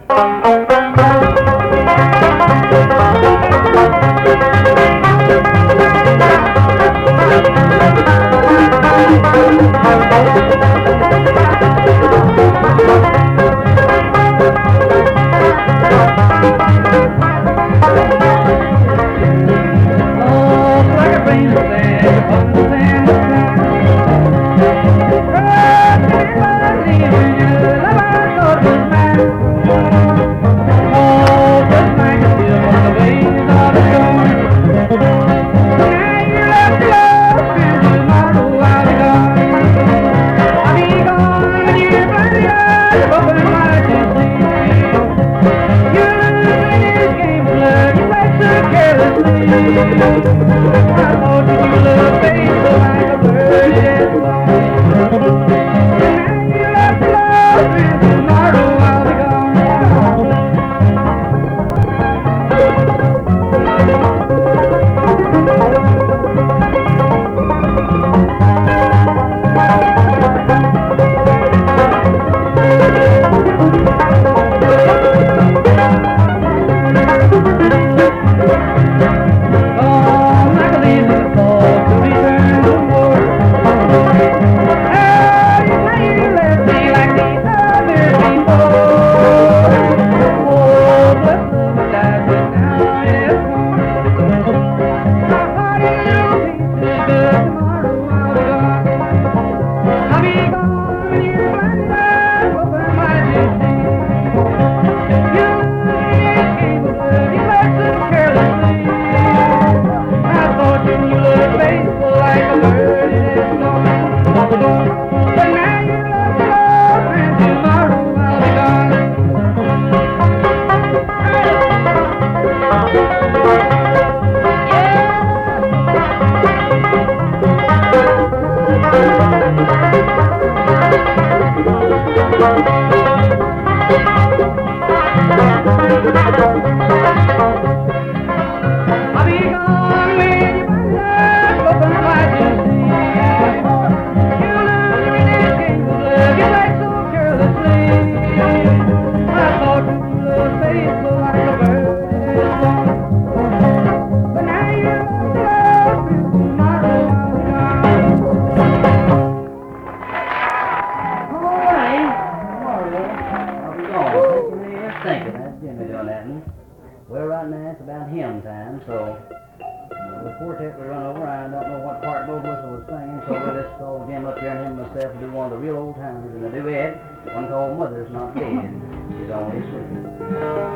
Well, right now it's about hymn time, so the quartet will run over. I don't know what part both of us was singing, so we'll just call Jim up here and him and myself and do one of the real old timers in a duet, one called Mother's Not Dead, She's Only Asleep.